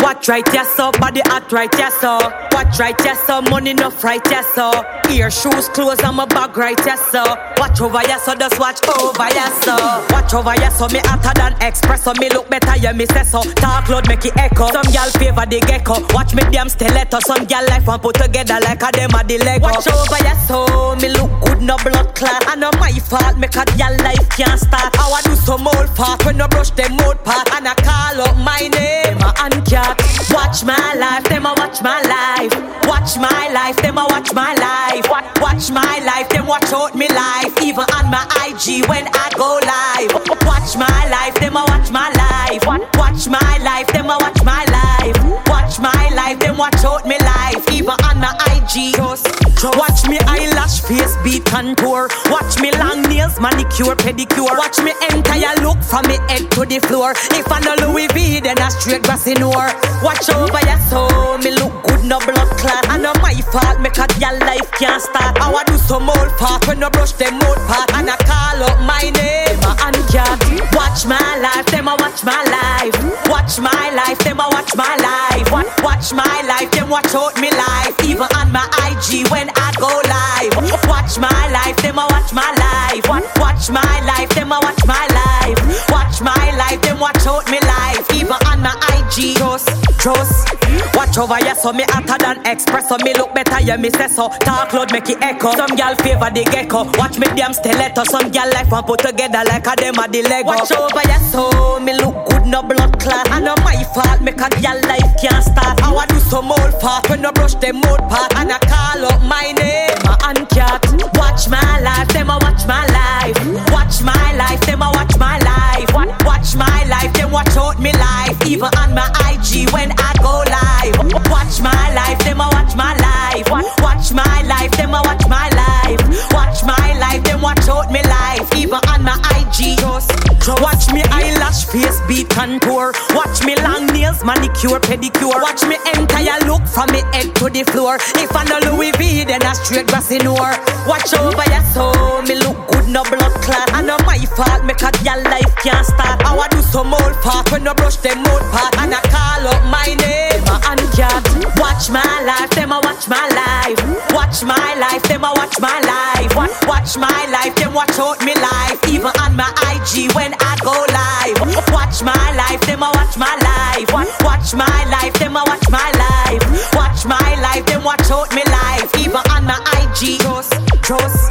Watch right, yes, so body hot right, yes, so. Watch right, yes, so money enough right, yes, so. Ear, shoes, clothes, and my bag right, yes, so. Watch over, yes, so just watch over, yes, so. Watch over, yes, so me hotter than express, so me look better, yeah, me say so. Talk loud, make it echo. Some gal favor the gecko. Watch me damn stiletto. Some gal life and put together like a them a the Lego. Watch over, yes, so me look good, no blood clot. And no my fault, make a gal life can't start. How I do some old fart when no brush them old part. And I call up my name, and cat. Watch my life, them a watch my life. Watch my life, them a watch my life. Watch my life, them watch out me life. Even on my IG when I go live. Watch my life, them a watch my life. Watch my life, them a watch my life. Watch my life, them watch out me life. Even on my IG. Watch me eyelash, face beat contour. Watch me long nails, manicure, pedicure. Watch me entire look from me head to the floor. If I know Louis V, then I straight grassy nor. Watch over your soul, me look good, no blood clot. And no my fault, make a your life can't start. How I do some old fart when no brush them old part. And I call up my name, and cat. Watch my life, them a watch my life. Watch my life, them a watch my life. Watch my life, them watch out me life. Even on my IG when I go live. Watch my life, them a watch my life. Watch my life, them a watch my life. Watch my life, them watch out me life. Even on my IG. Trust. Watch over, yes, so me hotter than express. So me look better, yeah, me say so. Talk loud, make it echo. Some gal favor the gecko. Watch me damn stiletto. Some gal life and put together like a them a the Lego. Watch over, yes, so me look good, no blood clot. And no my fault, make a gal life can't start. How I do some old fart when no brush them old part. And I call up my name, and cat. Watch my life, them a watch my life. Watch my life, them a watch my life. Watch my life, them watch out me life. Even on my IG when I go live. Watch my life, them a watch my life. Watch my life, them a watch my life. Watch my life, them watch out me life. Even on my IG. Watch me eyelash, face beat contour. Watch me long nails, manicure, pedicure. Watch me entire look from me head to the floor. If I know Louis V, then I straight grassy nor. Watch over your soul, me look good, no blood clot. And no my fault, make a your life can't start. How I do some old fart when no brush them old part. And I call up my name, and cat. Watch my life, them a watch my life. Watch my life, them a watch my life. Watch my life, them watch out me life. Even on my IG when I go live. Watch my life, them a watch my life. Watch my life, them a watch my life. Watch my life, them watch out me life. Even on my IG. Trust.